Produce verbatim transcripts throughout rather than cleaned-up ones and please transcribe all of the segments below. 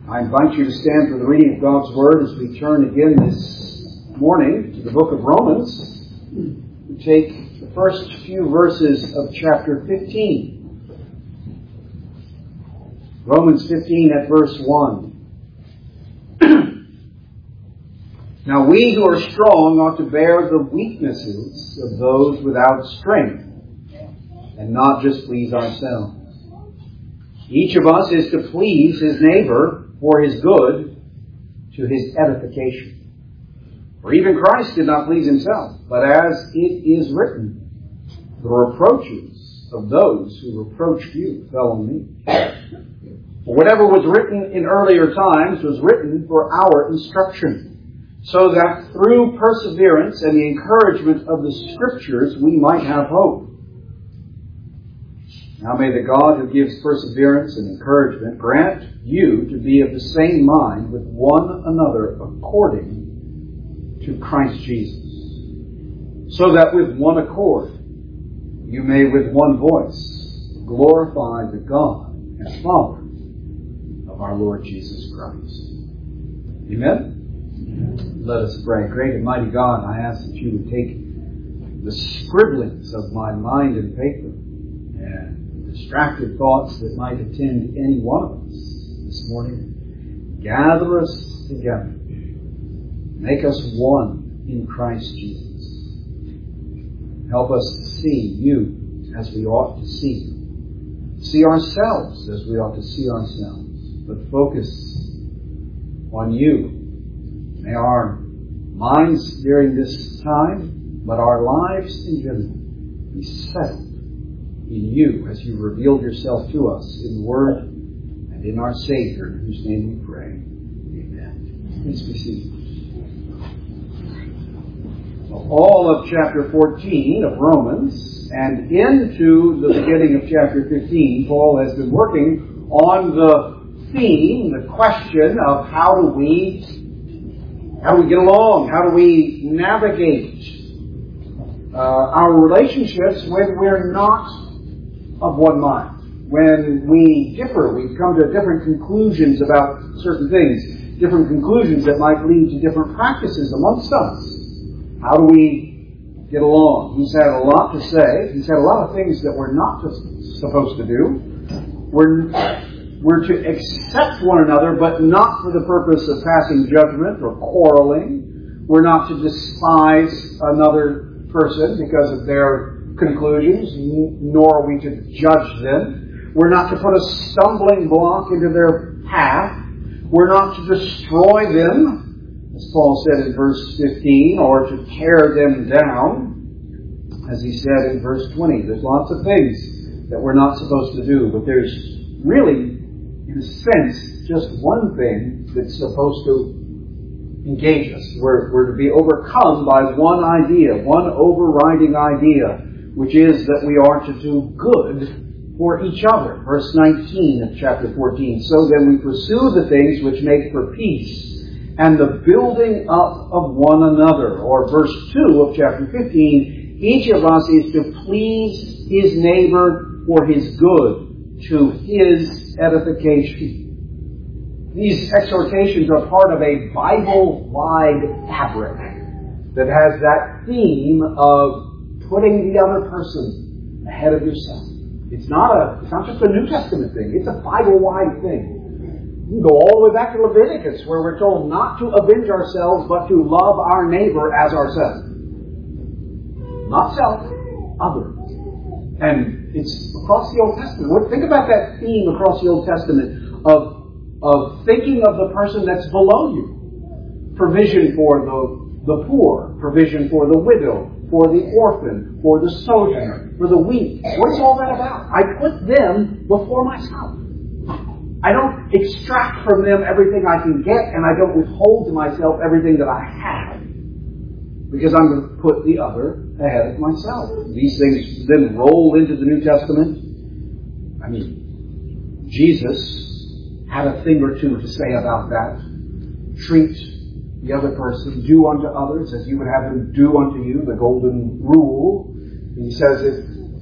I invite you to stand for the reading of God's Word as we turn again this morning to the book of Romans. We take the first few verses of chapter fifteen. Romans fifteen at verse one. Now we who are strong ought to bear the weaknesses of those without strength, and not just please ourselves. Each of us is to please his neighbor for his good, to his edification. For even Christ did not please himself, but as it is written, the reproaches of those who reproached you fell on me. For whatever was written in earlier times was written for our instruction, so that through perseverance and the encouragement of the Scriptures we might have hope. Now may the God who gives perseverance and encouragement grant you to be of the same mind with one another according to Christ Jesus, so that with one accord you may with one voice glorify the God and Father of our Lord Jesus Christ. Amen? Amen. Let us pray. Great and mighty God, I ask that you would take the scribblings of my mind and paper and distracted thoughts that might attend any one of us this morning. Gather us together. Make us one in Christ Jesus. Help us to see you as we ought to see you. See ourselves as we ought to see ourselves. But focus on you. May our minds during this time, but our lives in general, be settled in you as you revealed yourself to us in the Word and in our Savior, in whose name we pray. Amen. Please be seated. Well, all of chapter fourteen of Romans and into the beginning of chapter fifteen, Paul has been working on the theme, the question of how do we, how do we get along? How do we navigate uh, our relationships when we're not of one mind? When we differ, we come to different conclusions about certain things, different conclusions that might lead to different practices amongst us. How do we get along? He's had a lot to say. He's had a lot of things that we're not supposed to do. We're, we're to accept one another, but not for the purpose of passing judgment or quarreling. We're not to despise another person because of their conclusions, nor are we to judge them. We're not to put a stumbling block into their path. We're not to destroy them, as Paul said in verse fifteen, or to tear them down, as he said in verse twenty. There's lots of things that we're not supposed to do, but there's really, in a sense, just one thing that's supposed to engage us. We're, we're to be overcome by one idea, one overriding idea, which is that we are to do good for each other. Verse nineteen of chapter fourteen. So then we pursue the things which make for peace and the building up of one another. Or verse two of chapter fifteen. Each of us is to please his neighbor for his good, to his edification. These exhortations are part of a Bible-wide fabric that has that theme of putting the other person ahead of yourself. It's not a, it's not just a New Testament thing. It's a Bible-wide thing. You can go all the way back to Leviticus, where we're told not to avenge ourselves, but to love our neighbor as ourselves. Not self, other. And it's across the Old Testament. Think about that theme across the Old Testament of, of thinking of the person that's below you. Provision for the, the poor. Provision for the widow. For the orphan, for the sojourner, for the weak. What's all that about? I put them before myself. I don't extract from them everything I can get, and I don't withhold to myself everything that I have. Because I'm going to put the other ahead of myself. These things then roll into the New Testament. I mean, Jesus had a thing or two to say about that. Treat the other person, do unto others as you would have them do unto you, the golden rule. He says, if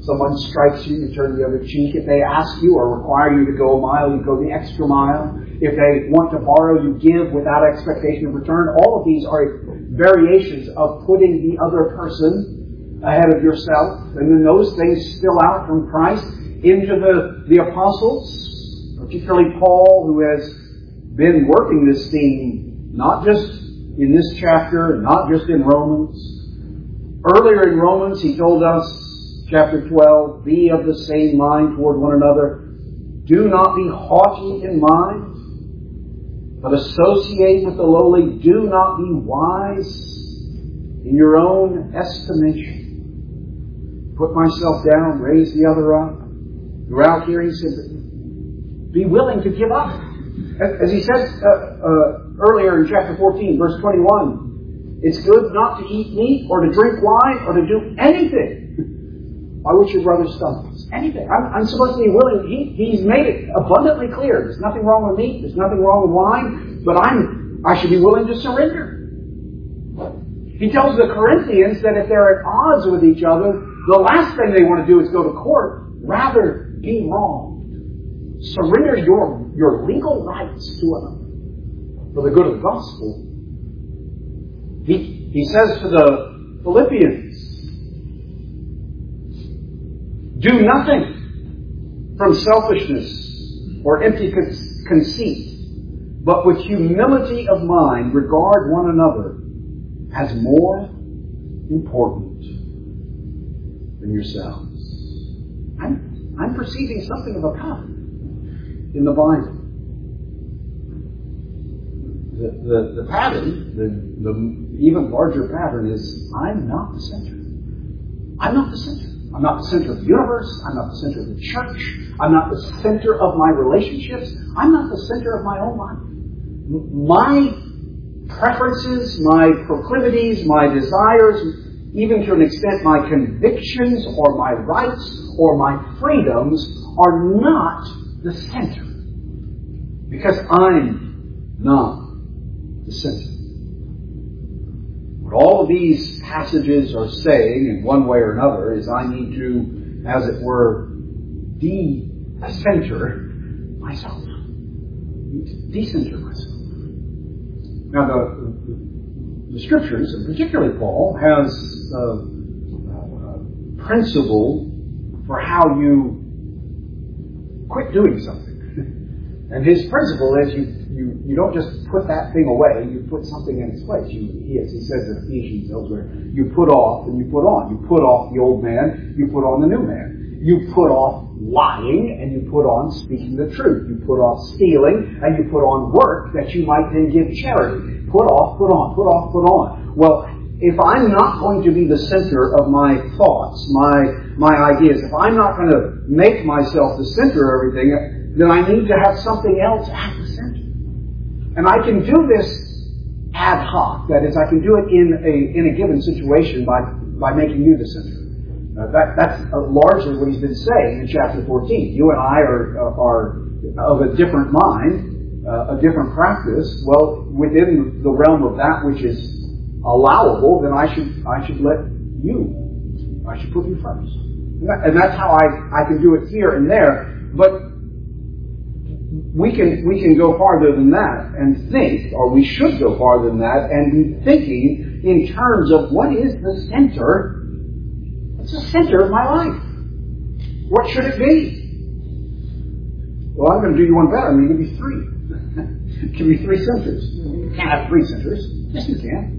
Someone strikes you, you turn the other cheek. If they ask you or require you to go a mile, you go the extra mile. If they want to borrow, you give without expectation of return. All of these are variations of putting the other person ahead of yourself. And then those things spill out from Christ into the, the apostles, particularly Paul, who has been working this theme, not just in this chapter, not just in Romans. Earlier in Romans, he told us, chapter twelve, be of the same mind toward one another. Do not be haughty in mind, but associate with the lowly. Do not be wise in your own estimation. Put myself down, raise the other up. Throughout here, he said, be willing to give up. As he said uh, uh, earlier in chapter fourteen, verse twenty-one, it's good not to eat meat or to drink wine or to do anything by which your brother stumbles. Anything. I'm, I'm supposed to be willing. He, he's made it abundantly clear. There's nothing wrong with meat. There's nothing wrong with wine. But I'm, I should be willing to surrender. He tells the Corinthians that if they're at odds with each other, the last thing they want to do is go to court. Rather, be wronged. Surrender your, your legal rights to another for the good of the gospel. He, he says to the Philippians, do nothing from selfishness or empty conceit, but with humility of mind regard one another as more important than yourselves. I'm, I'm perceiving something of a pattern in the Bible. The, the, the pattern, the, the even larger pattern is, I'm not the center. I'm not the center. I'm not the center of the universe. I'm not the center of the church. I'm not the center of my relationships. I'm not the center of my own life. My preferences, my proclivities, my desires, even to an extent my convictions or my rights or my freedoms are not the center. Because I'm not the center. What all of these passages are saying in one way or another is I need to, as it were, de-center myself. De-center myself. Now the, the Scriptures, and particularly Paul, has a, a principle for how you quit doing something. And his principle is you, you, you don't just put that thing away, you put something in its place. You, he, as he says in Ephesians elsewhere, you put off and you put on. You put off the old man, you put on the new man. You put off lying and you put on speaking the truth. You put off stealing and you put on work that you might then give charity. Put off, put on, put off, put on. Well, if I'm not going to be the center of my thoughts, my my ideas, if I'm not going to make myself the center of everything, then I need to have something else at the center. And I can do this ad hoc. That is, I can do it in a in a given situation by, by making you the center. Uh, that, that's uh, largely what he's been saying in chapter fourteen. You and I are, uh, are of a different mind, uh, a different practice. Well, within the realm of that which is allowable, then I should I should let you, I should put you first. And, that, and that's how I, I can do it here and there. But we can we can go farther than that and think, or we should go farther than that and be thinking in terms of what is the center. What's the center of my life? What should it be? Well, I'm going to do you one better. I'm going to give you three. Give you three centers. You can't have three centers. Yes, you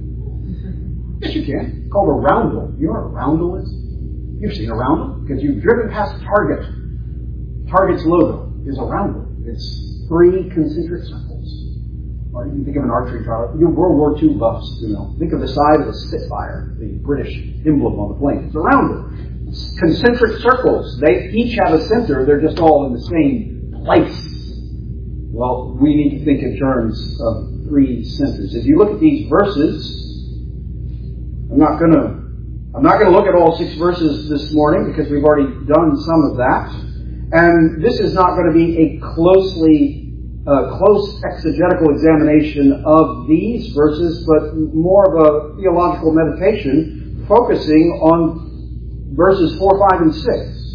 can. Yes, you can. It's called a roundel. You know what a roundel is? You've seen a roundel because you've driven past Target. Target's logo is a roundel. It's three concentric circles. Or you can think of an archery trial. You're World War Two buffs, you know. Think of the side of a Spitfire, the British emblem on the plane. It's a roundel. Concentric circles. They each have a center. They're just all in the same place. Well, we need to think in terms of three centers. If you look at these verses, I'm not going to I'm not going to look at all six verses this morning because we've already done some of that. And this is not going to be a closely uh, close exegetical examination of these verses, but more of a theological meditation focusing on verses four, five, and six.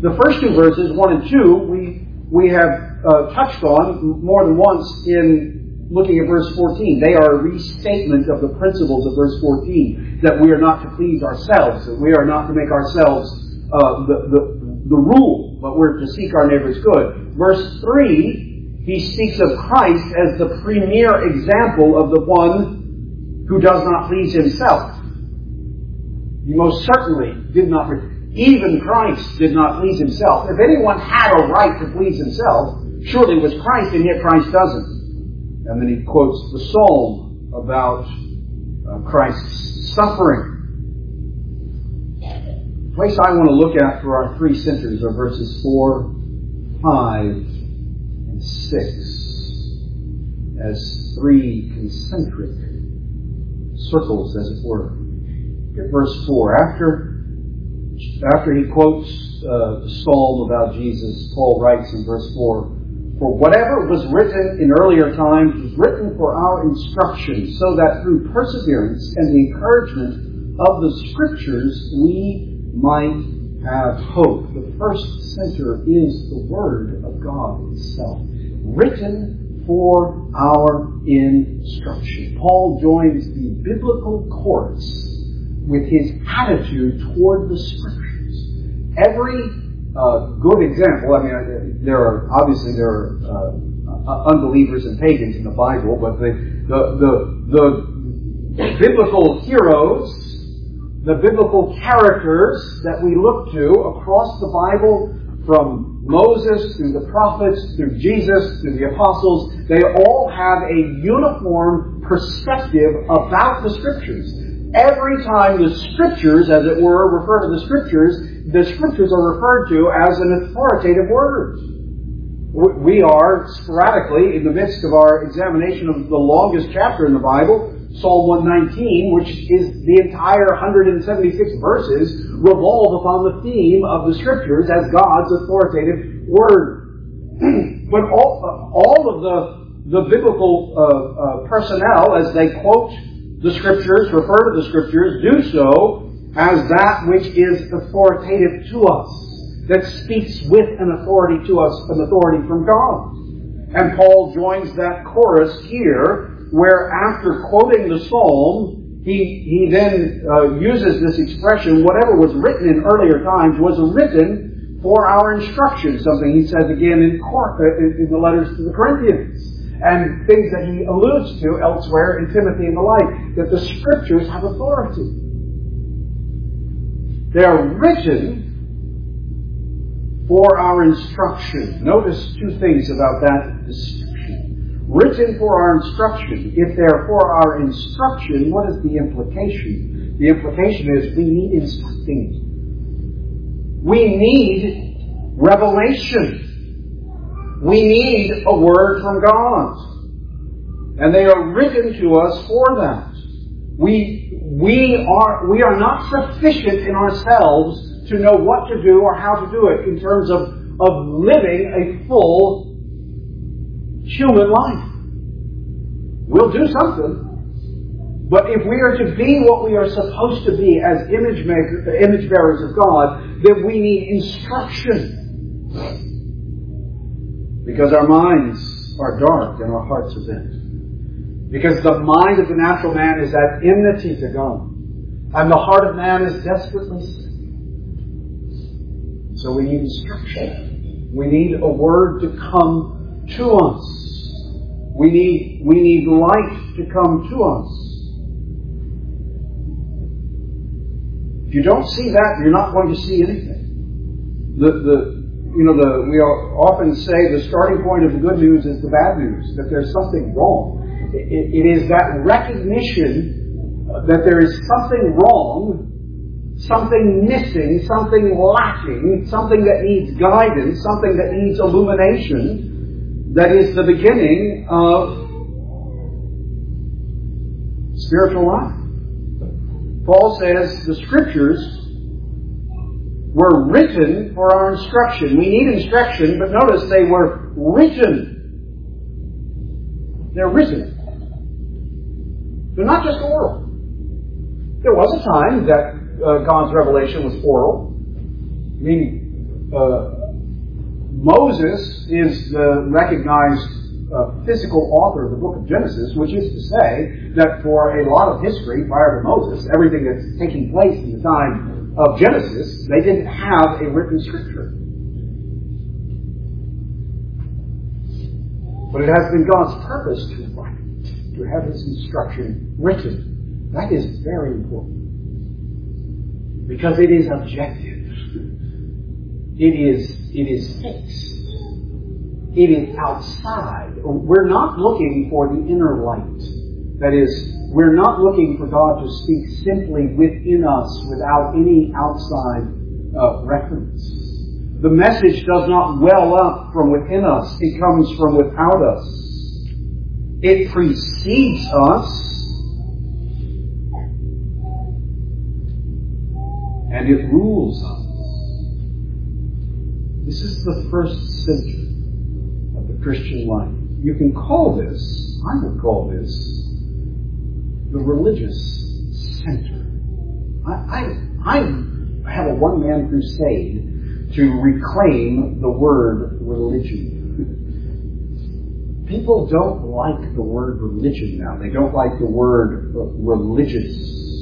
The first two verses, one and two, we we have uh, touched on more than once in looking at verse fourteen. They are a restatement of the principles of verse fourteen, that we are not to please ourselves, that we are not to make ourselves uh, the, the, the rule, but we're to seek our neighbor's good. Verse three, he speaks of Christ as the premier example of the one who does not please himself. He most certainly did not, even Christ did not please himself. If anyone had a right to please himself, surely it was Christ, and yet Christ doesn't. And then he quotes the psalm about uh, Christ's suffering. The place I want to look at for our three centers are verses four, five, and six, as three concentric circles, as it were. Look at verse four. After, after he quotes uh, the psalm about Jesus, Paul writes in verse four, "For whatever was written in earlier times was written for our instruction, so that through perseverance and the encouragement of the Scriptures we might have hope." The first center is the Word of God itself, written for our instruction. Paul joins the biblical chorus with his attitude toward the Scriptures. Every uh, good example, I mean, there are, obviously there are uh, unbelievers and pagans in the Bible, but the, the, the, the biblical heroes, the biblical characters that we look to across the Bible, from Moses through the prophets, through Jesus, through the apostles, they all have a uniform perspective about the Scriptures. Every time the Scriptures, as it were, refer to the Scriptures, the Scriptures are referred to as an authoritative word. We are sporadically, in the midst of our examination of the longest chapter in the Bible, Psalm one nineteen, which is the entire one hundred seventy-six verses, revolve upon the theme of the Scriptures as God's authoritative word. But all, all of the, the biblical uh, uh, personnel, as they quote the Scriptures, refer to the Scriptures, do so as that which is authoritative to us, that speaks with an authority to us, an authority from God. And Paul joins that chorus here, where after quoting the psalm, he, he then uh, uses this expression, whatever was written in earlier times was written for our instruction, something he says again in, Cor- in the letters to the Corinthians, and things that he alludes to elsewhere in Timothy and the like, that the Scriptures have authority. They are written for our instruction. Notice two things about that description. Written for our instruction. If they're for our instruction, what is the implication? The implication is we need instructing. We need revelation. We need a word from God. And they are written to us for that. We, we, are, we are not sufficient in ourselves to know what to do or how to do it in terms of, of living a full human life. We'll do something. But if we are to be what we are supposed to be as image, maker, image bearers of God, then we need instruction. Because our minds are dark and our hearts are bent. Because the mind of the natural man is at enmity to God. And the heart of man is desperately sick. So we need instruction. We need a word to come to us. We need, we need light to come to us. If you don't see that, you're not going to see anything. The, the, you know, the, we often say the starting point of the good news is the bad news, that there's something wrong. It, it is that recognition that there is something wrong, something missing, something lacking, something that needs guidance, something that needs illumination, that is the beginning of spiritual life. Paul says the Scriptures were written for our instruction. We need instruction, but notice they were written. They're written. They're not just oral. There was a time that uh, God's revelation was oral. I mean, uh, Moses is the recognized uh, physical author of the book of Genesis, which is to say that for a lot of history prior to Moses, everything that's taking place in the time of Genesis, they didn't have a written scripture. But it has been God's purpose to write, to have His instruction written. That is very important. Because it is objective. It is, it is fixed. It is outside. We're not looking for the inner light. That is, we're not looking for God to speak simply within us without any outside uh, reference. The message does not well up from within us. It comes from without us. It precedes us. And it rules us. This is the first center of the Christian life. You can call this, I would call this, the religious center. I, I, I have a one-man crusade to reclaim the word religion. People don't like the word religion now. They don't like the word religious.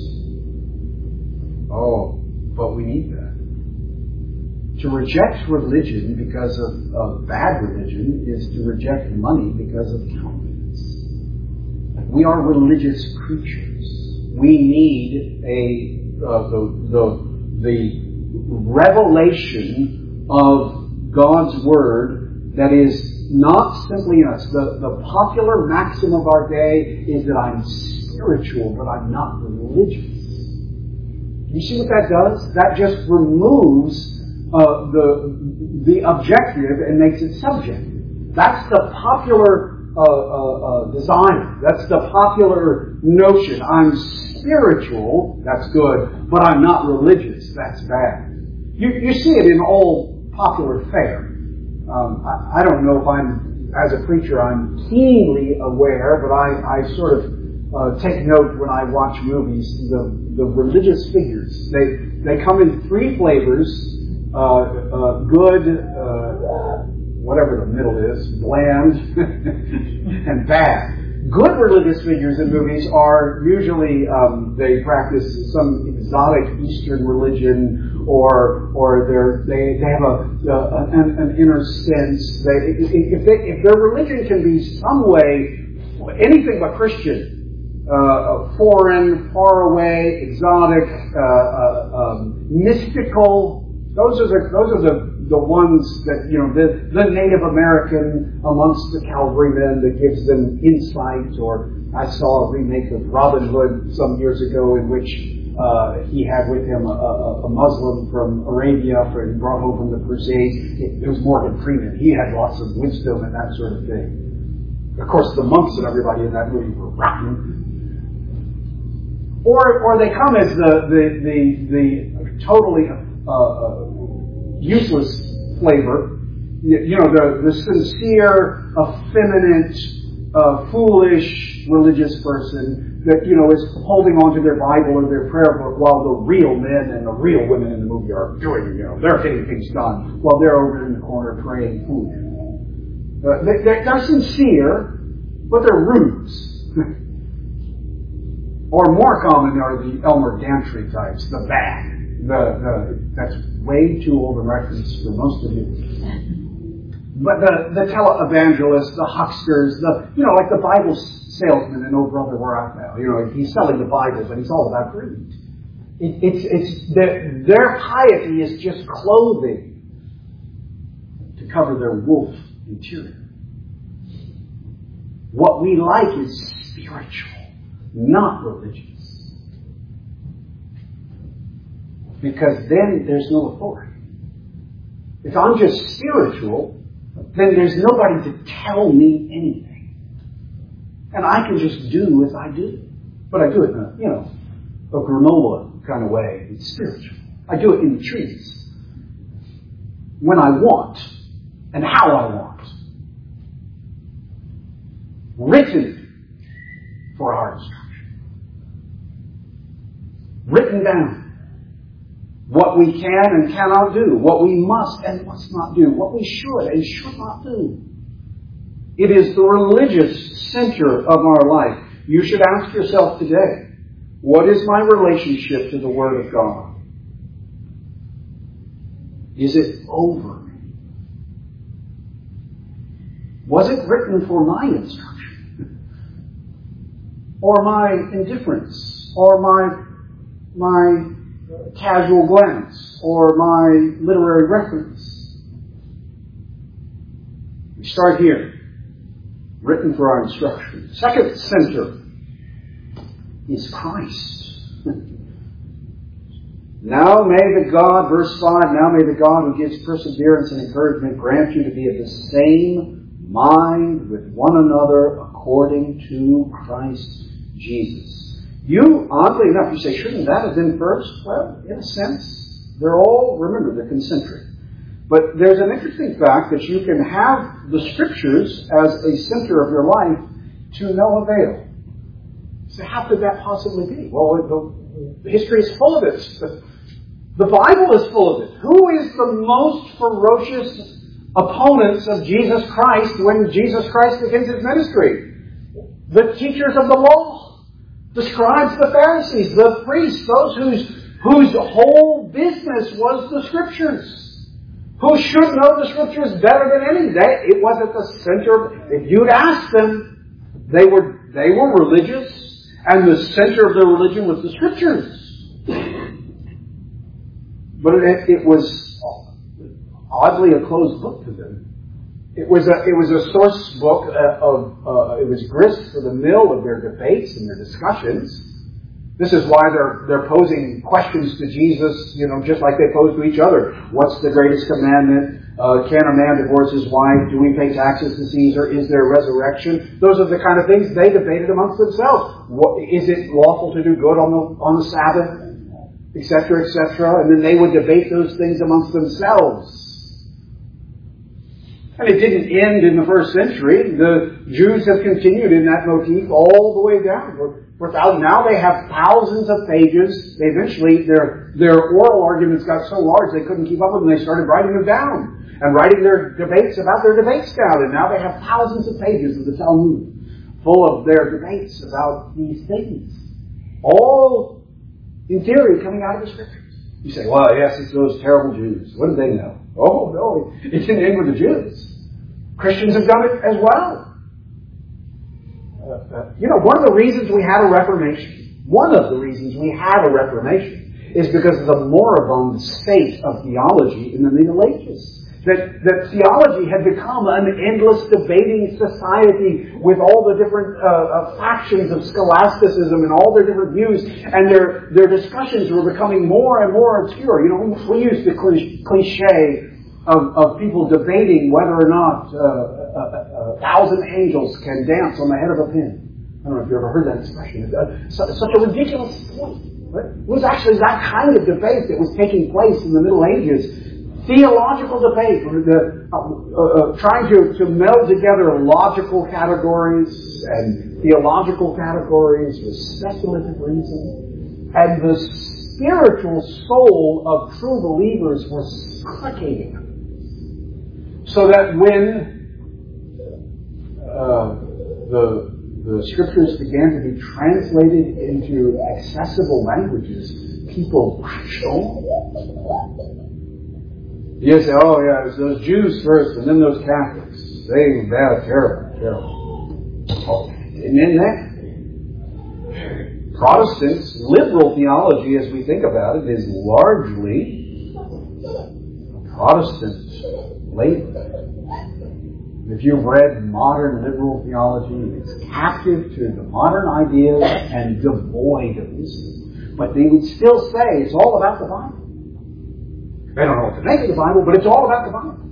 Oh, but we need that. To reject religion because of, of bad religion is to reject money because of counterfeits. We are religious creatures. We need a uh, the the the revelation of God's Word that is not simply in us. The, the popular maxim of our day is that I'm spiritual, but I'm not religious. You see what that does? That just removes uh, the, the objective and makes it subjective. That's the popular uh, uh, uh, desire. That's the popular notion. I'm spiritual, that's good, but I'm not religious, that's bad. You, you see it in all popular fare. Um, I, I don't know if I'm, as a preacher, I'm keenly aware, but I, I sort of uh, take note when I watch movies, the, the religious figures. They, they come in three flavors, uh, uh, good, uh, whatever the middle is, bland, and bad. Good religious figures in movies are usually, um, they practice some exotic Eastern religion, or or they're, they they have a, a an, an inner sense. They, if they, if their religion can be some way anything but Christian, uh, foreign, far away, exotic, uh, uh, um, mystical, those are the those are the the ones that, you know, the, the Native American amongst the cavalrymen that gives them insight. Or I saw a remake of Robin Hood some years ago in which uh, he had with him a, a, a Muslim from Arabia for, brought home from the Crusades. It, it was Morgan Freeman. He had lots of wisdom and that sort of thing. Of course, the monks and everybody in that movie were rotten. Or or they come as the the the, the totally uh, uh, useless flavor, you know, the, the sincere, effeminate, uh, foolish religious person that, you know, is holding on to their Bible or their prayer book while the real men and the real women in the movie are doing, you know, they're getting things done while they're over in the corner praying foolish. Uh, they, they're, they're sincere, but they're rubes. Or more common are the Elmer Gantry types, the bad. The, the, that's way too old a reference for most of you. But the, the televangelists, the hucksters, the, you know, like the Bible salesman in Oh Brother, Where Art Thou? You know, he's selling the Bible, but he's all about greed. It, it's, it's, their, their piety is just clothing to cover their wolf interior. What we like is spiritual, not religious. Because then there's no authority. If I'm just spiritual, then there's nobody to tell me anything. And I can just do as I do. But I do it in a, you know, a granola kind of way. It's spiritual. I do it in the trees. When I want. And how I want. Written for our instruction. Written down. what we can and cannot do, what we must and must not do, what we should and should not do. It is the religious center of our life. You should ask yourself today, what is my relationship to the Word of God? Is it over me? Was it written for my instruction? Or my indifference? Or my, my casual glance? Or my literary reference? We start here. Written for our instruction. Second center is Christ. Now may the God, verse five, now may the God who gives perseverance and encouragement grant you to be of the same mind with one another according to Christ Jesus. You, oddly enough, you say, shouldn't that have been first? Well, in a sense, they're all, remember, they're concentric. But there's an interesting fact that you can have the Scriptures as a center of your life to no avail. So how could that possibly be? Well, the history is full of it. The Bible is full of it. Who is the most ferocious opponents of Jesus Christ when Jesus Christ begins His ministry? The teachers of the law, the scribes, the Pharisees, the priests, those whose, whose whole business was the Scriptures. Who should know the Scriptures better than any? They, it was at the center. If you'd ask them, they were they were religious, and the center of their religion was the Scriptures. But it, it was oddly a closed book to them. It was a it was a source book of uh, it was grist for the mill of their debates and their discussions. This is why they're they're posing questions to Jesus, you know, just like they pose to each other. What's the greatest commandment? Uh, can a man divorce his wife? Do we pay taxes to Caesar? Is there resurrection? Those are the kind of things they debated amongst themselves. What, is it lawful to do good on the on the Sabbath, et cetera, et cetera? And then they would debate those things amongst themselves. And it didn't end in the first century. The Jews have continued in that motif all the way down. For thousands. Now they have thousands of pages. They eventually, their their oral arguments got so large they couldn't keep up with them. They started writing them down and writing their debates about their debates down. And now they have thousands of pages of the Talmud full of their debates about these things. All, in theory, coming out of the Scriptures. You say, well, yes, it's those terrible Jews. What do they know? Oh, no, it didn't end with the Jews. Christians have done it as well. Uh, uh, you know, one of the reasons we had a Reformation, one of the reasons we had a Reformation is because of the moribund state of theology in the Middle Ages. That, that theology had become an endless debating society with all the different uh, uh, factions of scholasticism and all their different views, and their their discussions were becoming more and more obscure. You know, we, we use the cliche of, of people debating whether or not uh, a, a, a thousand angels can dance on the head of a pin. I don't know if you've ever heard that expression. It's uh, such a ridiculous point. Right? It was actually that kind of debate that was taking place in the Middle Ages. Theological debate, the, uh, uh, trying to, to meld together logical categories and theological categories with speculative reason. And the spiritual soul of true believers was suffocating. So that when uh, the, the Scriptures began to be translated into accessible languages, people latched on. You say, oh yeah, it was those Jews first and then those Catholics. They were bad, terrible, terrible. Oh, and then that. Protestants, liberal theology as we think about it, is largely Protestant labor. If you've read modern liberal theology, it's captive to the modern ideas and devoid of wisdom. But they would still say it's all about the Bible. They don't know what to make of the Bible, but it's all about the Bible.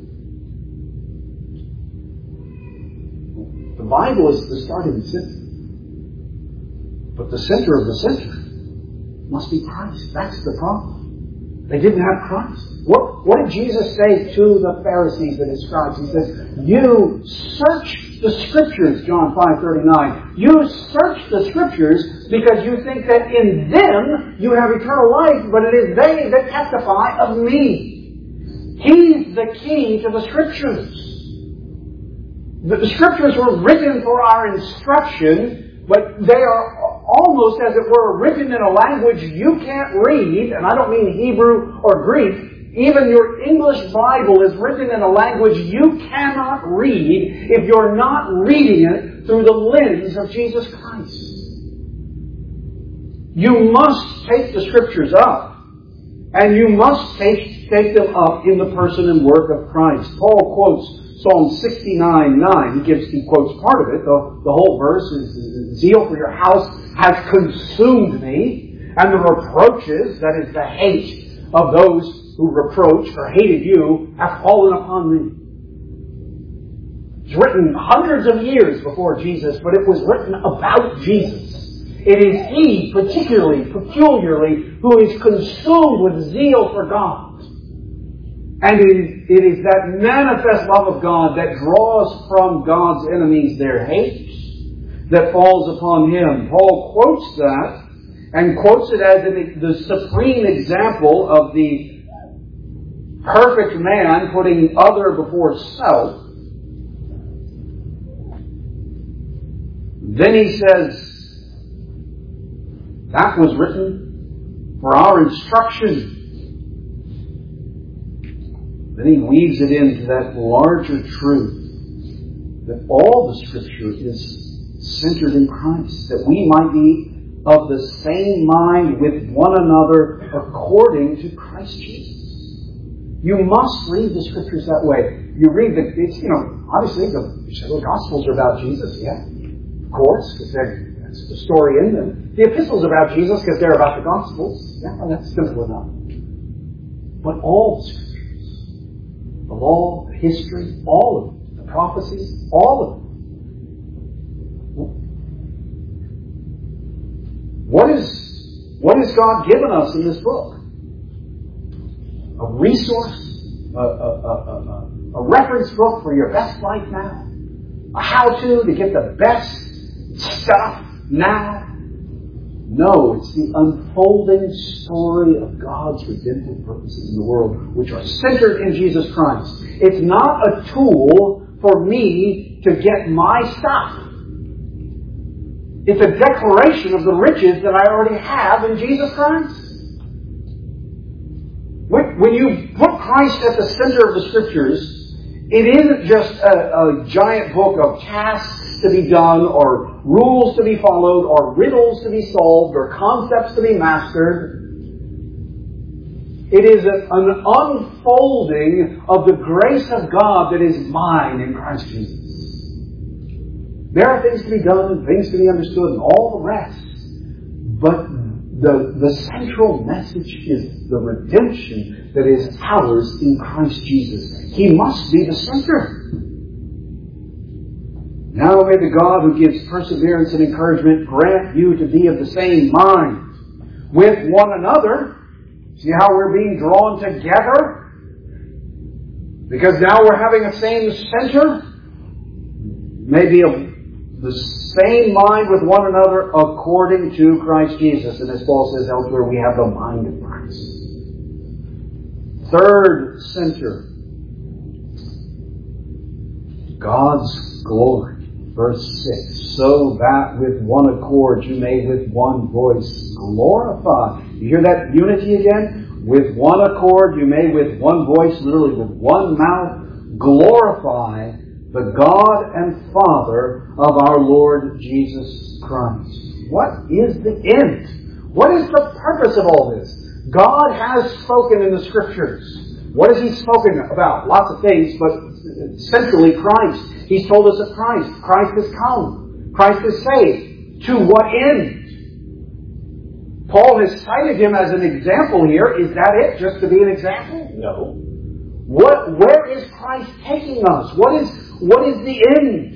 The Bible is the starting center. But the center of the center must be Christ. That's the problem. They didn't have Christ. What, what did Jesus say to the Pharisees and his scribes? He says, you search the Scriptures, John five thirty-nine. You search the Scriptures because you think that in them you have eternal life, but it is they that testify of me. He's the key to the Scriptures. The Scriptures were written for our instruction, but they are almost, as it were, written in a language you can't read, and I don't mean Hebrew or Greek. Even your English Bible is written in a language you cannot read if you're not reading it through the lens of Jesus Christ. You must take the Scriptures up, and you must take, take them up in the person and work of Christ. Paul quotes Psalm sixty-nine nine. He gives he quotes part of it. The, the whole verse is, "Zeal for your house has consumed me, and the reproaches," that is the hate of those who reproached or hated you, "have fallen upon me." It's written hundreds of years before Jesus, but it was written about Jesus. It is He, particularly, peculiarly, who is consumed with zeal for God. And it is, it is that manifest love of God that draws from God's enemies their hate that falls upon Him. Paul quotes that, and quotes it as the supreme example of the perfect man putting other before self. Then he says, that was written for our instruction. Then he weaves it into that larger truth that all the Scripture is centered in Christ, that we might be of the same mind with one another according to Christ Jesus. You must read the Scriptures that way. You read the, it's, you know, obviously the, the Gospels are about Jesus, yeah, of course, because that's the story in them. The epistles are about Jesus because they're about the Gospels. Yeah, well, that's simple enough. But all the Scriptures, the law, the history, all of it, the prophecies, all of it. What is, what has God given us in this book? A resource, a, a, a, a, a reference book for your best life now, a how-to to get the best stuff now. No, it's the unfolding story of God's redemptive purposes in the world, which are centered in Jesus Christ. It's not a tool for me to get my stuff. It's a declaration of the riches that I already have in Jesus Christ. When you put Christ at the center of the Scriptures, it isn't just a, a giant book of tasks to be done, or rules to be followed, or riddles to be solved, or concepts to be mastered. It is an, an unfolding of the grace of God that is mine in Christ Jesus. There are things to be done and things to be understood and all the rest. But The, the central message is the redemption that is ours in Christ Jesus. He must be the center. Now may the God who gives perseverance and encouragement grant you to be of the same mind with one another. See how we're being drawn together? Because now we're having a same center. Maybe of the same mind with one another according to Christ Jesus. And as Paul says elsewhere, we have the mind of Christ. Third center, God's glory. Verse six, so that with one accord you may with one voice glorify. You hear that unity again? With one accord you may with one voice, literally with one mouth, glorify the God and Father of our Lord Jesus Christ. What is the end? What is the purpose of all this? God has spoken in the Scriptures. What has He spoken about? Lots of things, but centrally Christ. He's told us of Christ. Christ has come. Christ has saved. To what end? Paul has cited Him as an example here. Is that it? Just to be an example? No. What, where is Christ taking us? What is, what is the end?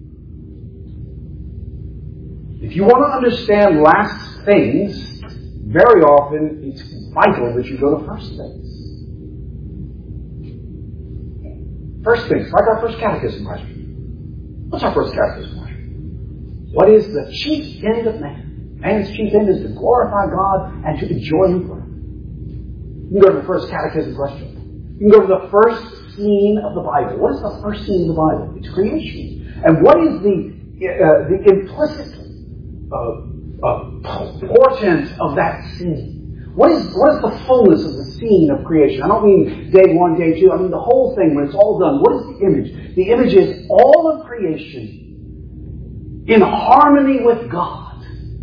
If you want to understand last things, very often it's vital that you go to first things. First things, like our first catechism question. What's our first catechism question? What is the chief end of man? Man's chief end is to glorify God and to enjoy Him forever. You can go to the first catechism question. You can go to the first scene of the Bible. What is the first scene of the Bible? It's creation. And what is the uh, the implicit uh, uh, portent of that scene? What is what is the fullness of the scene of creation? I don't mean day one, day two. I mean the whole thing when it's all done. What is the image? The image is all of creation in harmony with God,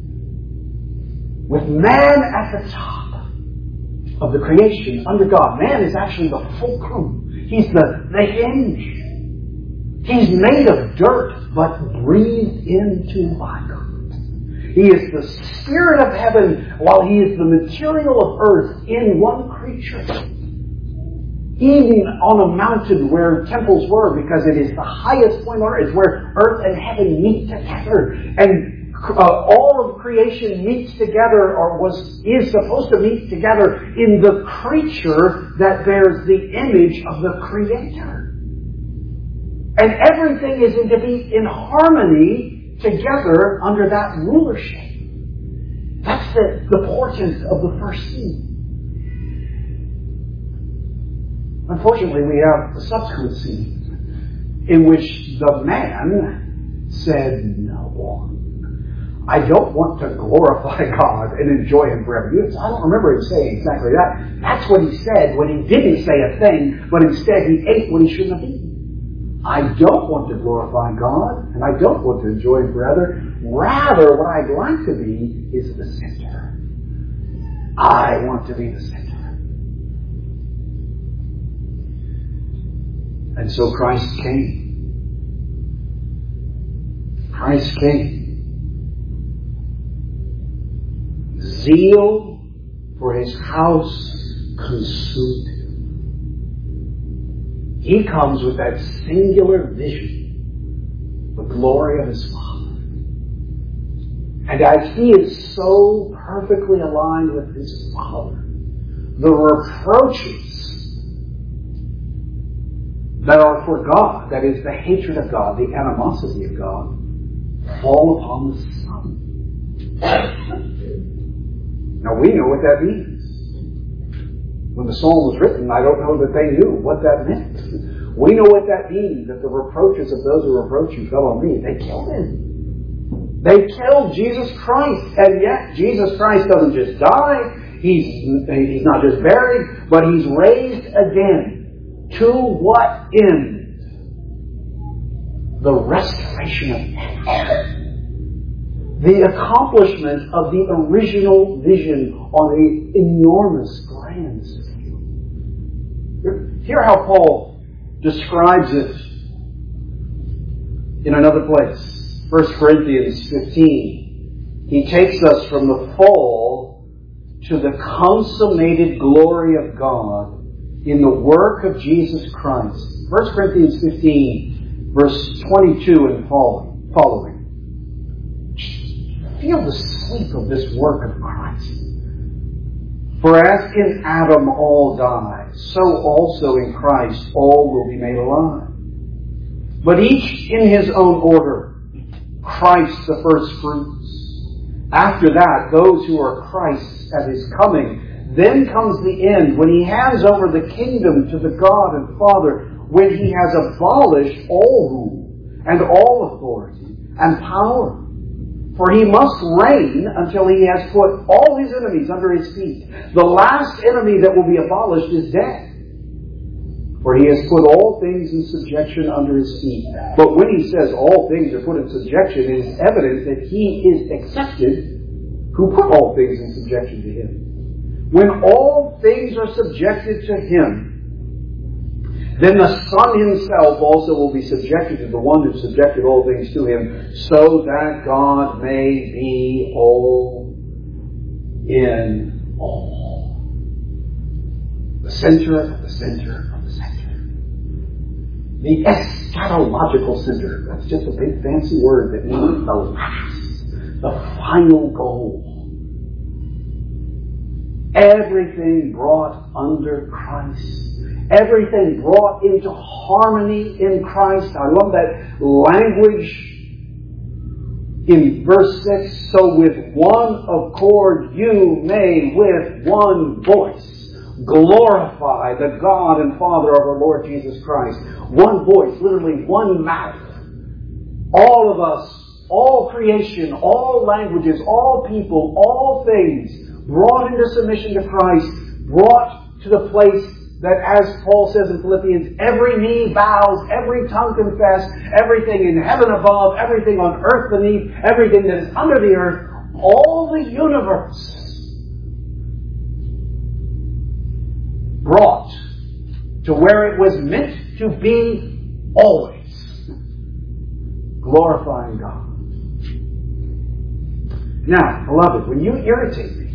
with man at the top of the creation under God. Man is actually the fulcrum. He's the, the hinge. He's made of dirt, but breathed into by God. He is the spirit of heaven, while He is the material of earth in one creature. Even on a mountain where temples were, because it is the highest point on earth, it's where earth and heaven meet together. And Uh, all of creation meets together, or was is supposed to meet together in the creature that bears the image of the Creator. And everything is to be in harmony together under that rulership. That's the, the portent of the first scene. Unfortunately, we have a subsequent scene in which the man said no. I don't want to glorify God and enjoy Him forever. I don't remember him saying exactly that. That's what he said when he didn't say a thing, but instead he ate what he shouldn't have eaten. I don't want to glorify God, and I don't want to enjoy Him forever. Rather, what I'd like to be is the center. I want to be the center. And so Christ came. Christ came. Zeal for His house consumed Him. He comes with that singular vision, the glory of His Father. And as He is so perfectly aligned with His Father, the reproaches that are for God, that is the hatred of God, the animosity of God, fall upon the Son. Now we know what that means. When the psalm was written, I don't know that they knew what that meant. We know what that means, that the reproaches of those who reproach you fell on me. They killed Him. They killed Jesus Christ. And yet Jesus Christ doesn't just die. He's, he's not just buried, but He's raised again. To what end? The restoration of man. The accomplishment of the original vision on an enormous, grand scale. Hear how Paul describes it in another place. First Corinthians fifteen. He takes us from the fall to the consummated glory of God in the work of Jesus Christ. First Corinthians fifteen, verse twenty-two and following. Feel the sweep of this work of Christ. For as in Adam all die, so also in Christ all will be made alive. But each in his own order. Christ the first fruits. After that, those who are Christ's at His coming. Then comes the end, when He hands over the kingdom to the God and Father, when He has abolished all rule and all authority and power. For He must reign until He has put all His enemies under His feet. The last enemy that will be abolished is death. For He has put all things in subjection under His feet. But when He says all things are put in subjection, it is evident that He is accepted who put all things in subjection to Him. When all things are subjected to Him, then the Son Himself also will be subjected to the one who subjected all things to Him, so that God may be all in all. The center of the center of the center. The eschatological center. That's just a big fancy word that means the last, the final goal. Everything brought under Christ. everything brought into harmony in Christ. I love that language in verse six. So with one accord you may with one voice glorify the God and Father of our Lord Jesus Christ. One voice, literally one mouth. All of us, all creation, all languages, all people, all things brought into submission to Christ, brought to the place that, as Paul says in Philippians, every knee bows, every tongue confess, everything in heaven above, everything on earth beneath, everything that is under the earth, all the universe brought to where it was meant to be always, glorifying God. Now, beloved, when you irritate me,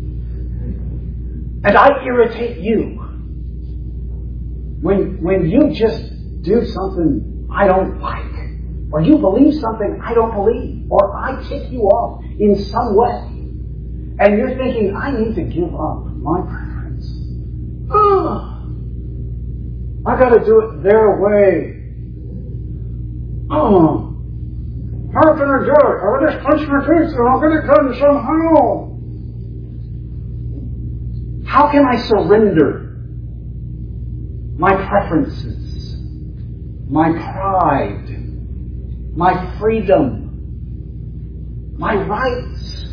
and I irritate you, When, when you just do something I don't like, or you believe something I don't believe, or I tick you off in some way, and you're thinking, I need to give up my preference. Ugh. I got to do it their way. Oh, how can I do it? I'll just punch my teeth and I'll get it done somehow. How can I surrender my preferences, my pride, my freedom, my rights?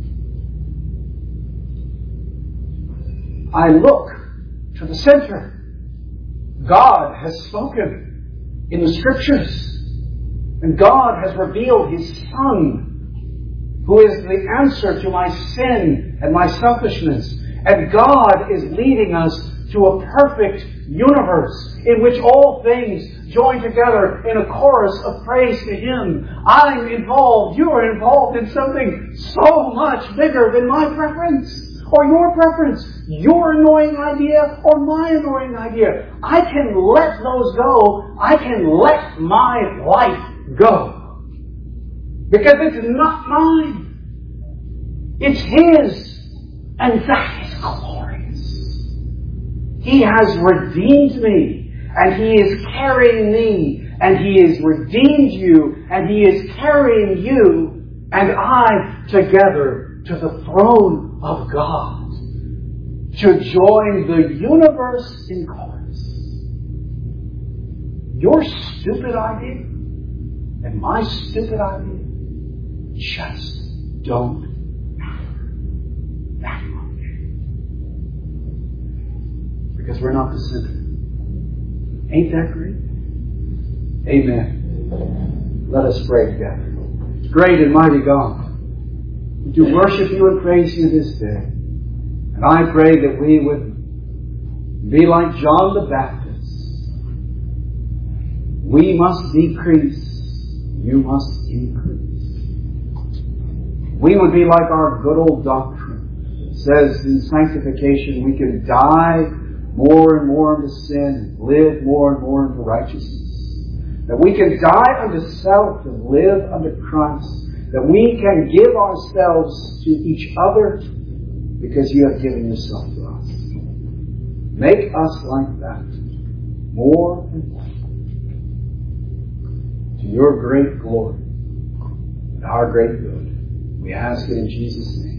I look to the center. God has spoken in the Scriptures, and God has revealed His Son, who is the answer to my sin and my selfishness. And God is leading us to a perfect universe in which all things join together in a chorus of praise to Him. I'm involved, you're involved in something so much bigger than my preference or your preference, your annoying idea or my annoying idea. I can let those go. I can let my life go. Because it's not mine. It's His. And that is glorious. He has redeemed me, and He is carrying me, and He has redeemed you, and He is carrying you and I together to the throne of God to join the universe in chorus. Your stupid idea and my stupid idea just don't matter that much. Because we're not the center. Ain't that great? Amen. Let us pray together. Great and mighty God, to worship You and praise You this day. And I pray that we would be like John the Baptist. We must decrease, You must increase. We would be like our good old doctrine. It says in sanctification we can die more and more unto sin, live more and more unto righteousness. That we can die unto self and live unto Christ. That we can give ourselves to each other because You have given Yourself to us. Make us like that more and more to Your great glory and our great good. We ask it in Jesus' name.